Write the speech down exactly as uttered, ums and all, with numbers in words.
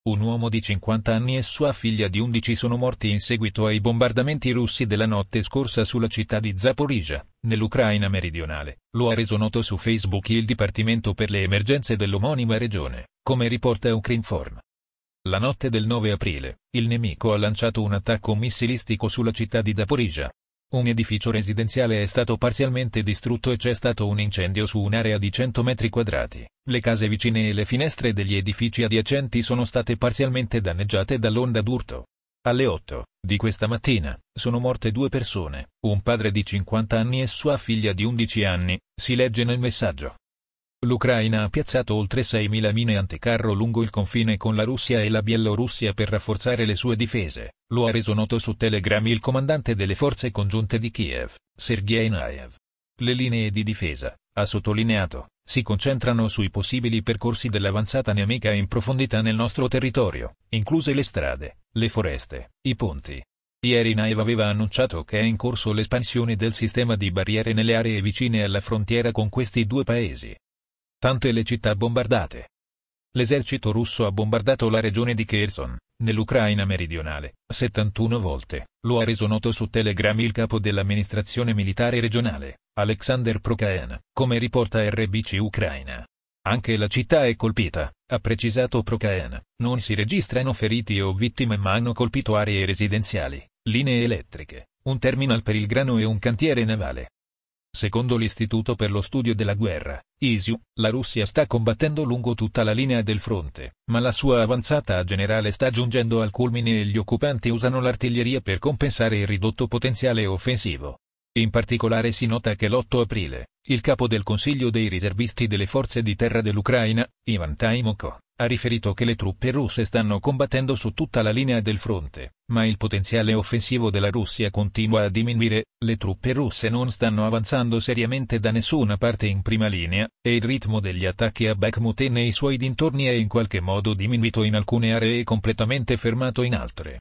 Un uomo di cinquanta anni e sua figlia di undici sono morti in seguito ai bombardamenti russi della notte scorsa sulla città di Zaporizhzhia, nell'Ucraina meridionale. Lo ha reso noto su Facebook il Dipartimento per le emergenze dell'omonima regione, come riporta Ukrinform. La notte del nove aprile, il nemico ha lanciato un attacco missilistico sulla città di Zaporizhzhia. Un edificio residenziale è stato parzialmente distrutto e c'è stato un incendio su un'area di cento metri quadrati. Le case vicine e le finestre degli edifici adiacenti sono state parzialmente danneggiate dall'onda d'urto. Alle otto di questa mattina sono morte due persone, un padre di cinquanta anni e sua figlia di undici anni, si legge nel messaggio. L'Ucraina ha piazzato oltre seimila mine anticarro lungo il confine con la Russia e la Bielorussia per rafforzare le sue difese, lo ha reso noto su Telegram il comandante delle forze congiunte di Kiev, Sergei Naev. Le linee di difesa, ha sottolineato, si concentrano sui possibili percorsi dell'avanzata nemica in profondità nel nostro territorio, incluse le strade, le foreste, i ponti. Ieri Naev aveva annunciato che è in corso l'espansione del sistema di barriere nelle aree vicine alla frontiera con questi due paesi. Tante le città bombardate. L'esercito russo ha bombardato la regione di Kherson, nell'Ucraina meridionale, settantuno volte, lo ha reso noto su Telegram il capo dell'amministrazione militare regionale, Alexander Prokaen, come riporta R B C Ucraina. Anche la città è colpita, ha precisato Prokaen, non si registrano feriti o vittime ma hanno colpito aree residenziali, linee elettriche, un terminal per il grano e un cantiere navale. Secondo l'Istituto per lo studio della guerra, I S U, la Russia sta combattendo lungo tutta la linea del fronte, ma la sua avanzata generale sta giungendo al culmine e gli occupanti usano l'artiglieria per compensare il ridotto potenziale offensivo. In particolare si nota che l'otto aprile, il capo del Consiglio dei riservisti delle forze di terra dell'Ucraina, Ivan Tymocko, ha riferito che le truppe russe stanno combattendo su tutta la linea del fronte, ma il potenziale offensivo della Russia continua a diminuire, le truppe russe non stanno avanzando seriamente da nessuna parte in prima linea, e il ritmo degli attacchi a Bakhmut e nei suoi dintorni è in qualche modo diminuito in alcune aree e completamente fermato in altre.